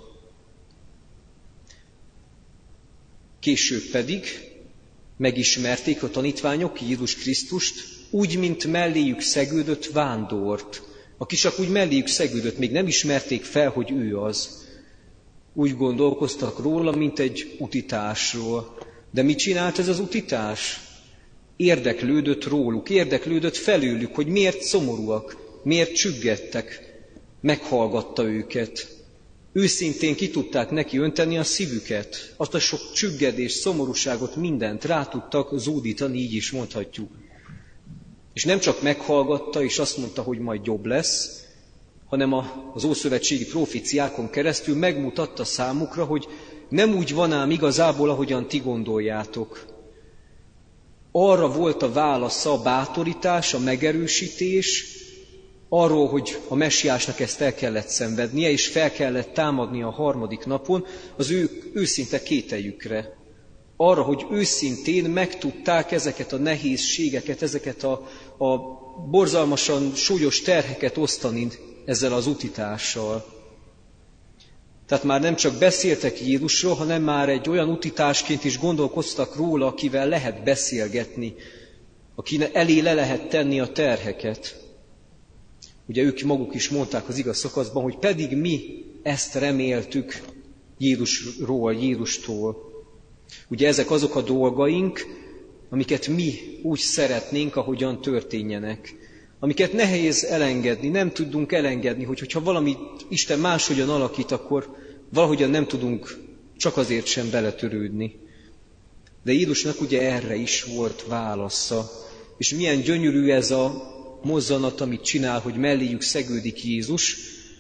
Később pedig megismerték a tanítványok Jézus Krisztust úgy, mint melléjük szegődött vándort, aki csak úgy melléjük szegődött, még nem ismerték fel, hogy ő az. Úgy gondolkoztak róla, mint egy utitársról. De mit csinált ez az utitás? Érdeklődött róluk, érdeklődött felőlük, hogy miért szomorúak, miért csüggedtek. Meghallgatta őket. Őszintén ki tudták neki önteni a szívüket. Azt a sok csüggedés, szomorúságot, mindent rá tudtak zúdítani, így is mondhatjuk. És nem csak meghallgatta, és azt mondta, hogy majd jobb lesz, hanem az ószövetségi proféciákon keresztül megmutatta számukra, hogy nem úgy van ám igazából, ahogyan ti gondoljátok. Arra volt a válasza a bátorítás, a megerősítés, arról, hogy a messiásnak ezt el kellett szenvednie, és fel kellett támadnia a harmadik napon az ő őszinte kételyükre. Arra, hogy őszintén megtudták ezeket a nehézségeket, ezeket a borzalmasan súlyos terheket osztani ezzel az utitással. Tehát már nem csak beszéltek Jézusról, hanem már egy olyan utitásként is gondolkoztak róla, akivel lehet beszélgetni, aki elé le lehet tenni a terheket. Ugye ők maguk is mondták az igaz szakaszban, hogy pedig mi ezt reméltük Jézustól. Ugye ezek azok a dolgaink, amiket mi úgy szeretnénk, ahogyan történjenek. Amiket nehéz elengedni, nem tudunk elengedni, hogyha valamit Isten máshogyan alakít, akkor valahogyan nem tudunk csak azért sem beletörődni. De Jézusnak ugye erre is volt válasza. És milyen gyönyörű ez a mozzanat, amit csinál, hogy melléjük szegődik Jézus,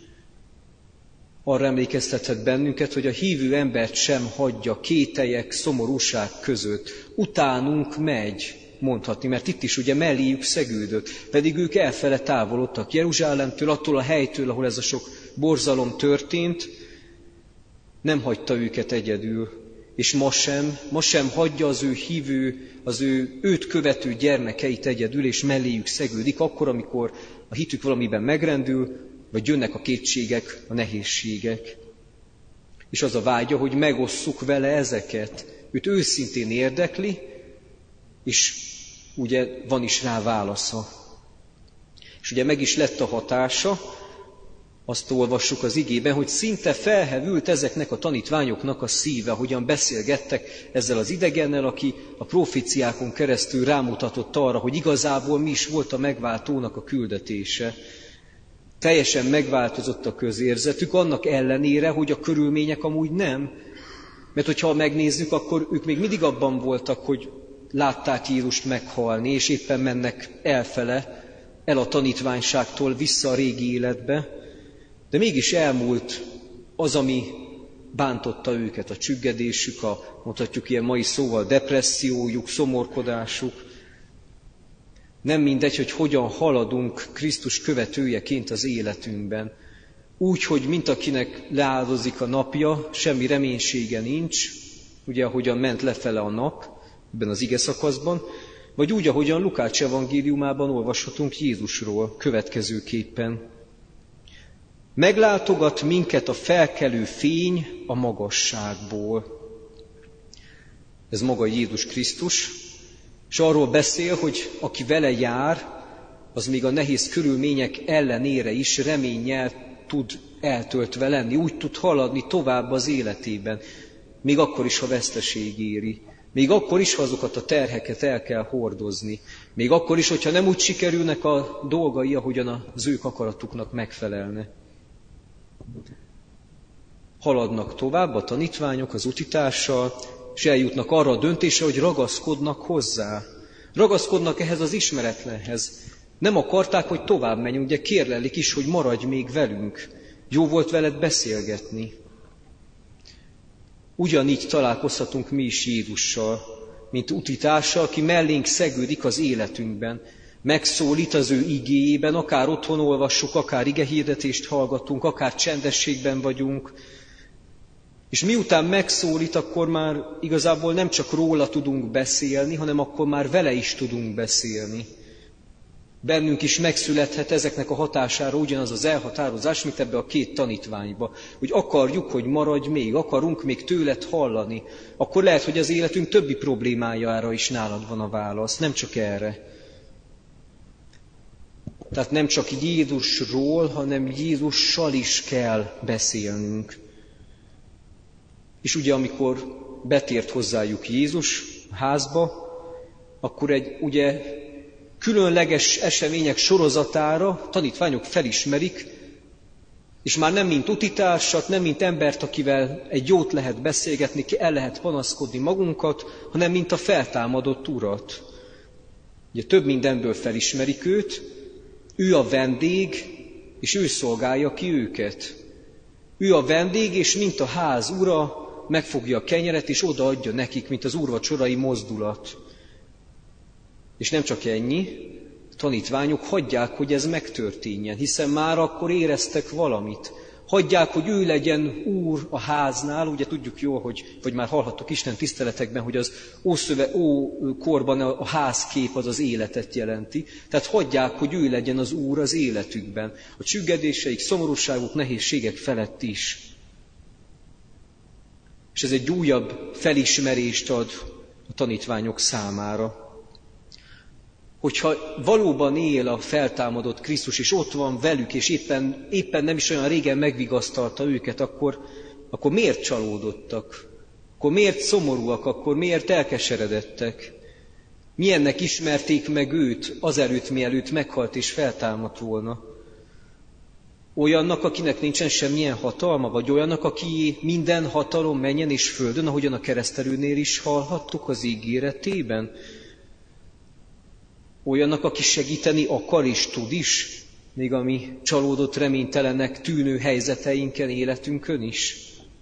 arra emlékeztethet bennünket, hogy a hívő embert sem hagyja kételyek, szomorúság között. Utánunk megy, mondhatni, mert itt is ugye melléjük szegődött, pedig ők elfele távolodtak Jeruzsálemtől, attól a helytől, ahol ez a sok borzalom történt, nem hagyta őket egyedül, és ma sem hagyja az ő hívő, őt követő gyermekeit egyedül, és melléjük szegődik, akkor, amikor a hitük valamiben megrendül, vagy jönnek a kétségek, a nehézségek. És az a vágya, hogy megosszuk vele ezeket. Őt őszintén érdekli, és ugye van is rá válasza. És ugye meg is lett a hatása, azt olvassuk az igében, hogy szinte felhevült ezeknek a tanítványoknak a szíve, hogyan beszélgettek ezzel az idegennel, aki a proféciákon keresztül rámutatott arra, hogy igazából mi is volt a megváltónak a küldetése. Teljesen megváltozott a közérzetük, annak ellenére, hogy a körülmények amúgy nem. Mert hogyha megnézzük, akkor ők még mindig abban voltak, hogy látták Jézust meghalni, és éppen mennek elfele, el a tanítványságtól vissza a régi életbe. De mégis elmúlt az, ami bántotta őket, a csüggedésük, mondhatjuk ilyen mai szóval, depressziójuk, szomorkodásuk. Nem mindegy, hogy hogyan haladunk Krisztus követőjeként az életünkben. Úgy, hogy mint akinek leáldozik a napja, semmi reménysége nincs, ugye ahogyan ment lefele a nap, ebben az ige szakaszban, vagy úgy, ahogyan Lukács evangéliumában olvashatunk Jézusról következőképpen. Meglátogat minket a felkelő fény a magasságból. Ez maga Jézus Krisztus, és arról beszél, hogy aki vele jár, az még a nehéz körülmények ellenére is reménnyel tud eltöltve lenni, úgy tud haladni tovább az életében, még akkor is, ha veszteség éri, még akkor is, ha azokat a terheket el kell hordozni, még akkor is, hogyha nem úgy sikerülnek a dolgai, ahogyan az ők akaratuknak megfelelne. Haladnak tovább a tanítványok az utitással, és eljutnak arra a döntésre, hogy ragaszkodnak hozzá. Ragaszkodnak ehhez az ismeretlenhez. Nem akarták, hogy tovább menjünk, ugye kérlelik is, hogy maradj még velünk. Jó volt veled beszélgetni. Ugyanígy találkozhatunk mi is Jézussal, mint utitással, aki mellénk szegődik az életünkben. Megszólít az ő igéjében, akár otthon olvassuk, akár igehirdetést hallgatunk, akár csendességben vagyunk. És miután megszólít, akkor már igazából nem csak róla tudunk beszélni, hanem akkor már vele is tudunk beszélni. Bennünk is megszülethet ezeknek a hatására ugyanaz az elhatározás, mint ebbe a két tanítványba, hogy akarjuk, hogy maradj még, akarunk még tőled hallani. Akkor lehet, hogy az életünk többi problémájára is nálad van a válasz, nem csak erre. Tehát nem csak Jézusról, hanem Jézussal is kell beszélnünk. És ugye amikor betért hozzájuk Jézus a házba, akkor egy ugye különleges események sorozatára tanítványok felismerik, és már nem mint utitársat, nem mint embert, akivel egy jót lehet beszélgetni, el lehet panaszkodni magunkat, hanem mint a feltámadott Urat. Ugye több mindenből felismerik őt, ő a vendég, és ő szolgálja ki őket. Ő a vendég, és mint a ház ura, megfogja a kenyeret, és odaadja nekik, mint az úrvacsorai mozdulat. És nem csak ennyi, a tanítványok hagyják, hogy ez megtörténjen, hiszen már akkor éreztek valamit. Hagyják, hogy ő legyen úr a háznál, ugye tudjuk jól, vagy már hallhattuk Isten tiszteletekben, hogy az ókorban a házkép az életet jelenti. Tehát hagyják, hogy ő legyen az úr az életükben, a csüggedéseik, szomorúságuk, nehézségek felett is. És ez egy újabb felismerést ad a tanítványok számára. Hogyha valóban él a feltámadott Krisztus, és ott van velük, és éppen nem is olyan régen megvigasztalta őket, akkor miért csalódottak? Akkor miért szomorúak? Akkor miért elkeseredettek? Milyennek ismerték meg őt azelőtt, mielőtt meghalt és feltámadt volna? Olyannak, akinek nincsen semmilyen hatalma, vagy olyannak, aki minden hatalom menjen és földön, ahogyan a keresztelőnél is hallhattuk az ígéretében? Olyannak, aki segíteni akar és tud is, még a mi csalódott, reménytelenek tűnő helyzeteinken, életünkön is.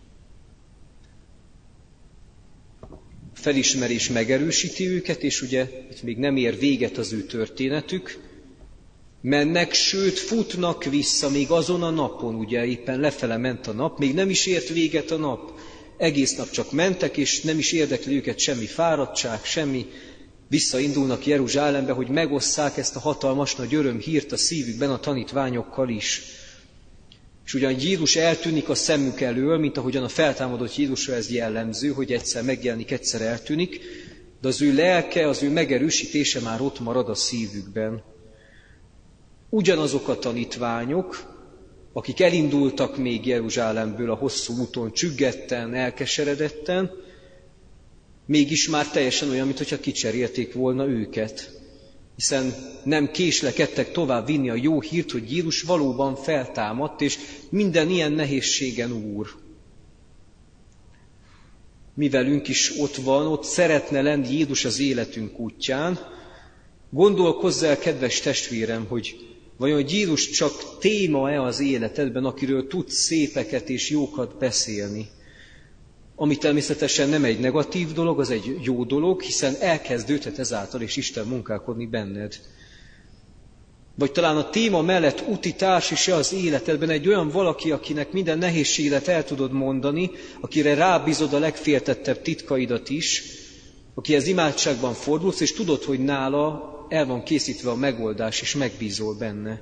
A felismerés megerősíti őket, és ugye itt még nem ér véget az ő történetük. Mennek, sőt futnak vissza még azon a napon, ugye éppen lefele ment a nap, még nem is ért véget a nap. Egész nap csak mentek, és nem is érdekli őket semmi fáradtság, semmi. Visszaindulnak Jeruzsálembe, hogy megosszák ezt a hatalmas nagy örömhírt a szívükben a tanítványokkal is. És ugyan Jézus eltűnik a szemük elől, mint ahogyan a feltámadott Jézusra ez jellemző, hogy egyszer megjelenik, egyszer eltűnik, de az ő lelke, az ő megerősítése már ott marad a szívükben. Ugyanazok a tanítványok, akik elindultak még Jeruzsálemből a hosszú úton csüggetten, elkeseredetten, mégis már teljesen olyan, mintha kicserélték volna őket. Hiszen nem késlekedtek tovább vinni a jó hírt, hogy Jézus valóban feltámadt, és minden ilyen nehézségen úr. Mi velünk is ott van, ott szeretne lenni Jézus az életünk útján. Gondolkozz el, kedves testvérem, hogy vajon Jézus csak téma-e az életedben, akiről tudsz szépeket és jókat beszélni? Ami természetesen nem egy negatív dolog, az egy jó dolog, hiszen elkezdődhet ezáltal és Isten munkálkodni benned. Vagy talán a téma mellett úti társ is az életedben egy olyan valaki, akinek minden nehézséget el tudod mondani, akire rábízod a legféltettebb titkaidat is, akihez imádságban fordulsz, és tudod, hogy nála el van készítve a megoldás, és megbízol benne.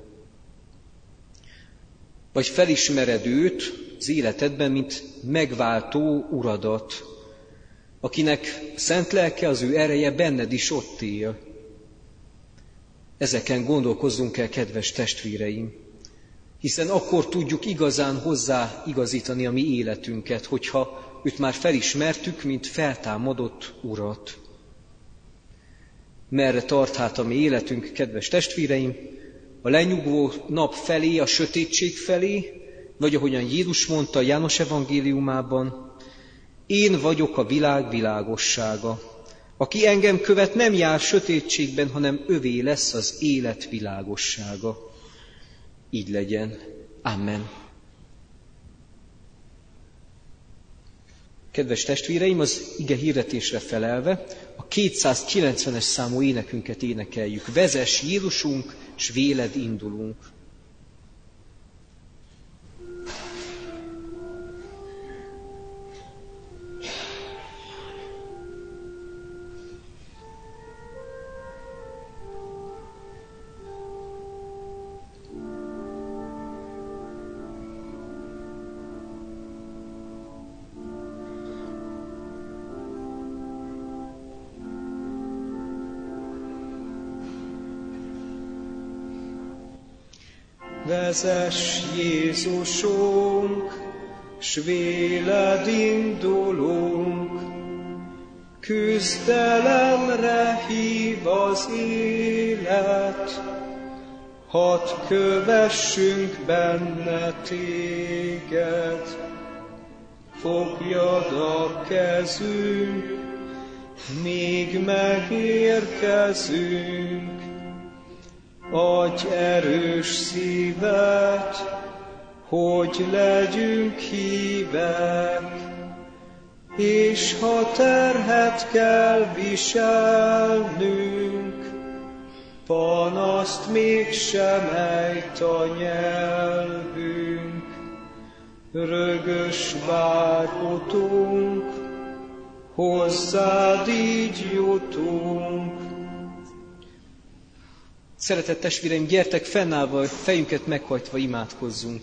Vagy felismered őt az életedben, mint megváltó uradat, akinek szent lelke, az ő ereje benned is ott él. Ezeken gondolkozzunk el, kedves testvéreim, hiszen akkor tudjuk igazán hozzáigazítani a mi életünket, hogyha őt már felismertük, mint feltámadott urat. Merre tart hát a mi életünk, kedves testvéreim? A lenyugvó nap felé, a sötétség felé, vagy ahogyan Jézus mondta János evangéliumában, én vagyok a világ világossága. Aki engem követ, nem jár sötétségben, hanem övé lesz az élet világossága. Így legyen. Amen. Kedves testvéreim, az ige hirdetésre felelve a 290-es számú énekünket énekeljük. Vezess Jézusunk, s véled indulunk. Vezess Jézusunk, s véled indulunk, küzdelemre hív az élet, hadd kövessünk benne téged. Fogjad a kezünk, míg megérkezünk. Adj erős szívet, hogy legyünk hívek, és ha terhet kell viselnünk, panaszt mégsem ejt a nyelvünk. Rögös várhatunk, hozzád így jutunk. Szeretett testvéreim, gyertek fennállva, fejünket meghajtva imádkozzunk.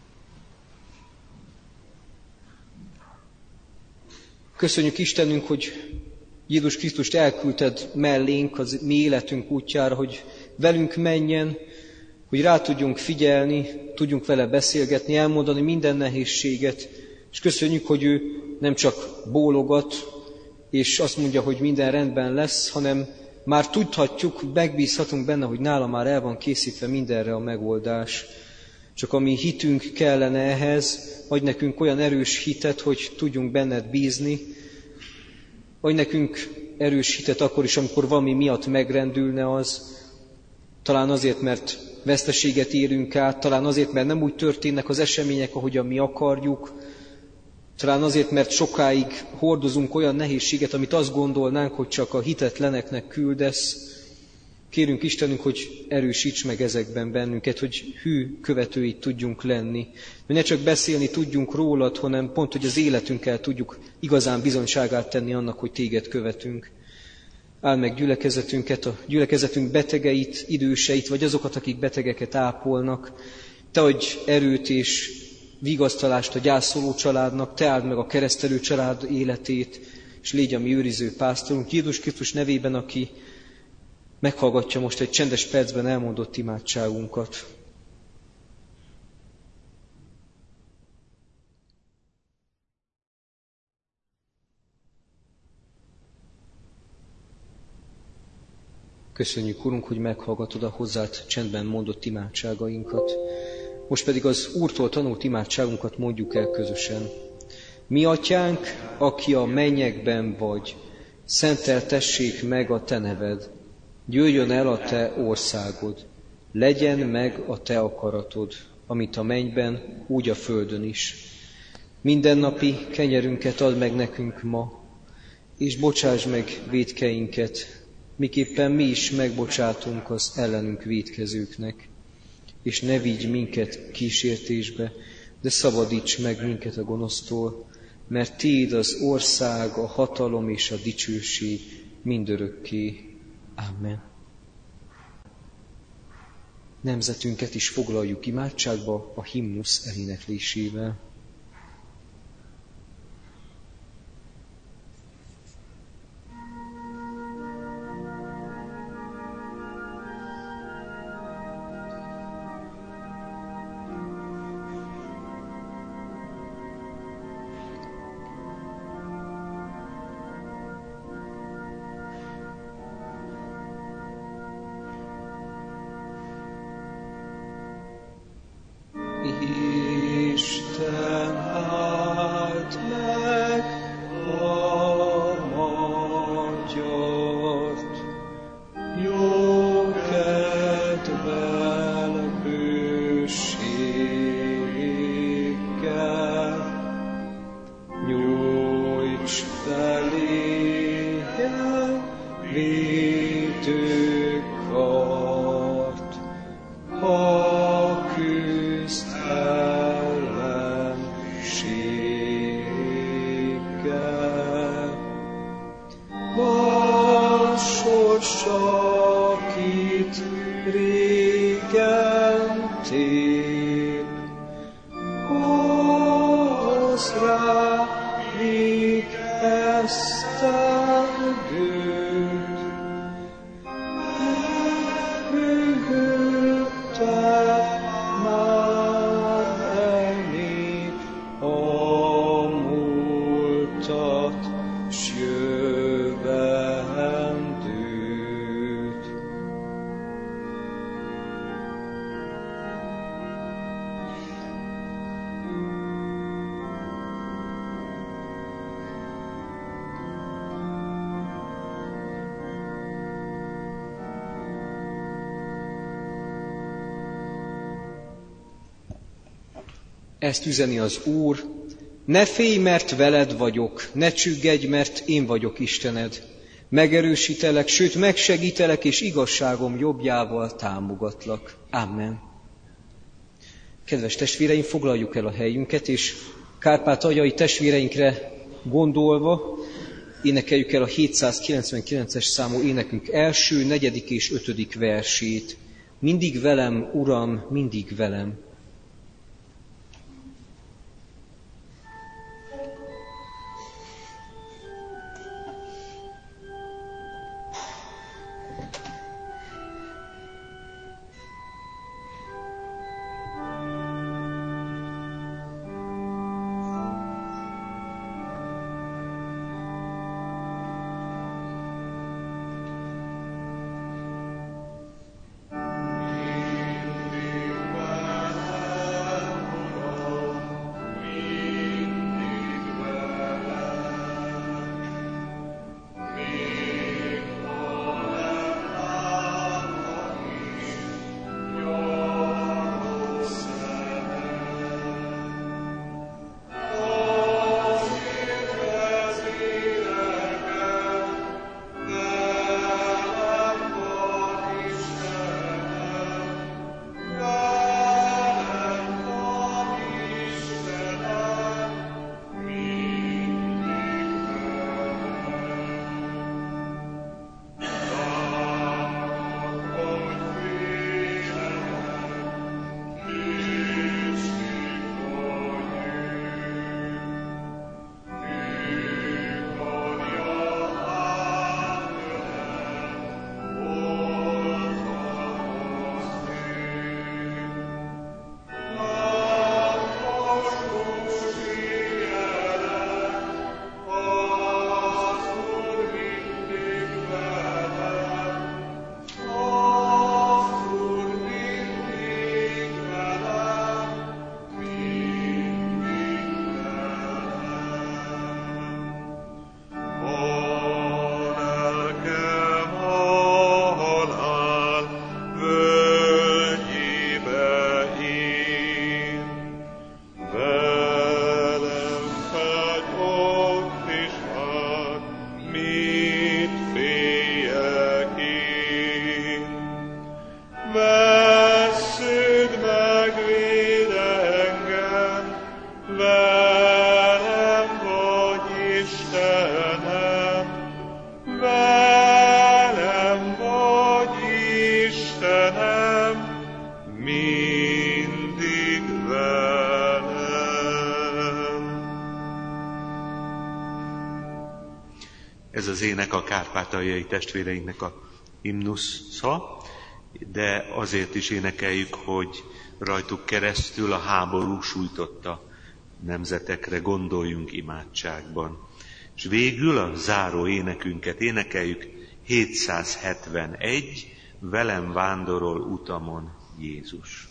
Köszönjük Istenünk, hogy Jézus Krisztust elküldted mellénk az mi életünk útjára, hogy velünk menjen, hogy rá tudjunk figyelni, tudjunk vele beszélgetni, elmondani minden nehézséget, és köszönjük, hogy ő nem csak bólogat, és azt mondja, hogy minden rendben lesz, hanem már tudhatjuk, megbízhatunk benne, hogy nála már el van készítve mindenre a megoldás. Csak a mi hitünk kellene ehhez, adj nekünk olyan erős hitet, hogy tudjunk benned bízni. Adj nekünk erős hitet akkor is, amikor valami miatt megrendülne az, talán azért, mert veszteséget érünk át, talán azért, mert nem úgy történnek az események, ahogyan mi akarjuk, talán azért, mert sokáig hordozunk olyan nehézséget, amit azt gondolnánk, hogy csak a hitetleneknek küldesz. Kérünk Istenünk, hogy erősíts meg ezekben bennünket, hogy hű követői tudjunk lenni. Hogy ne csak beszélni tudjunk rólad, hanem pont, hogy az életünkkel tudjuk igazán bizonyságát tenni annak, hogy téged követünk. Áld meg gyülekezetünket, a gyülekezetünk betegeit, időseit, vagy azokat, akik betegeket ápolnak. Te adj erőt és vigasztalást a gyászoló családnak, te áld meg a keresztelő család életét, és légy a mi őriző pásztorunk. Jézus Krisztus nevében, aki meghallgatja most egy csendes percben elmondott imádságunkat. Köszönjük, Urunk, hogy meghallgatod a hozzád csendben mondott imádságainkat. Most pedig az Úrtól tanult imádságunkat mondjuk el közösen. Mi atyánk, aki a mennyekben vagy, szenteltessék meg a te neved. Jöjjön el a te országod, legyen meg a te akaratod, amit a mennyben, úgy a földön is. Mindennapi kenyerünket add meg nekünk ma, és bocsáss meg vétkeinket, miképpen mi is megbocsátunk az ellenünk vétkezőknek. És ne vigy minket kísértésbe, de szabadíts meg minket a gonosztól, mert tiéd az ország, a hatalom és a dicsőség mindörökké. Amen. Nemzetünket is foglaljuk imádságba a himnusz eléneklésével. Isten áld meg a magyart, jó kedvel, bőséggel, nyújts feléje védőkart, ha küzd ellenséggel. Van sors, akit régen tép, hozz rá még esztendőt, Ezt üzeni az Úr: ne félj, mert veled vagyok, ne csüggedj, mert én vagyok Istened. Megerősítelek, sőt megsegítelek, és igazságom jobbjával támogatlak. Amen. Kedves testvéreim, foglaljuk el a helyünket, és kárpátaljai testvéreinkre gondolva énekeljük el a 799-es számú énekünk első, 4. és 5. versét. Mindig velem, Uram, mindig velem. Ez az ének a kárpátaljai testvéreinknek a himnusza, de azért is énekeljük, hogy rajtuk keresztül a háború sújtotta nemzetekre gondoljunk imádságban. És végül a záró énekünket énekeljük, 771, velem vándorol utamon Jézus.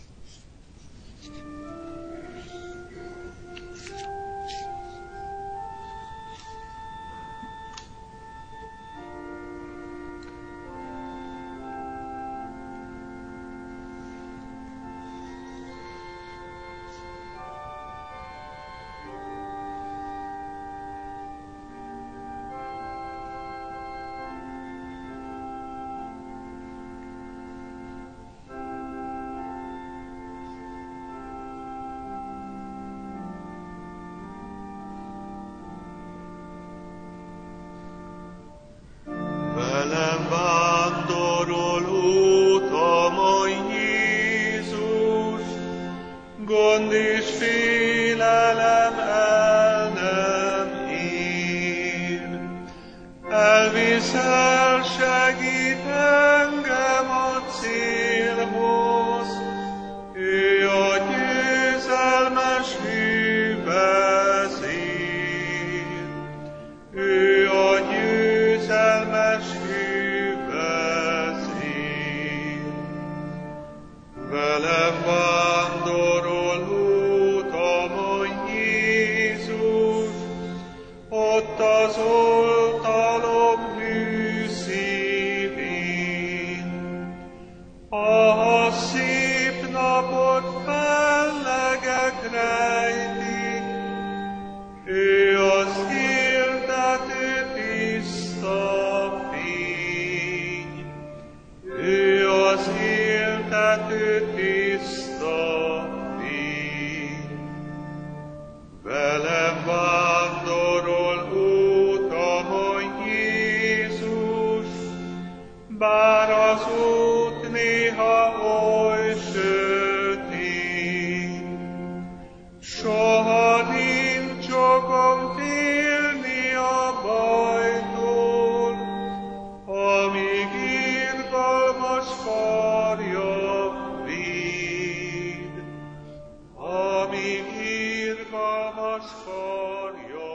Gond és félelem el nem ér. Elviszel, segít engem a célhoz. Ő a győzelmes hűvezér. Ő a győzelmes hűvezér. Velem vándorol utamon Jézus, ott az oltalom hű szívén. A szép napot fellegek rejt, visszatér. Velem vándorol utamon Jézus, bár az út néha oly sötét. Soha nincs okom félni a bajtól, amíg irgalmas karja véd. Amíg irgalmas karja